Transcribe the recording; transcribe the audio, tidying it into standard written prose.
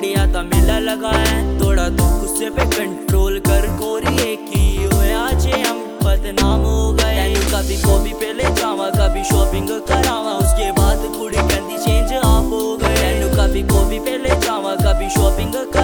या ता मेला लगा है, थोड़ा तू गुस्से पे कंट्रोल कर गोरी, एक ही होया जे हम बदनाम हो गए। तेनू कभी कॉपी पे ले जावा, कभी शॉपिंग करावा, उसके बाद कुड़ी कहती चेंज आप हो गए। तेनू कभी कॉपी पे ले जावा, कभी शॉपिंग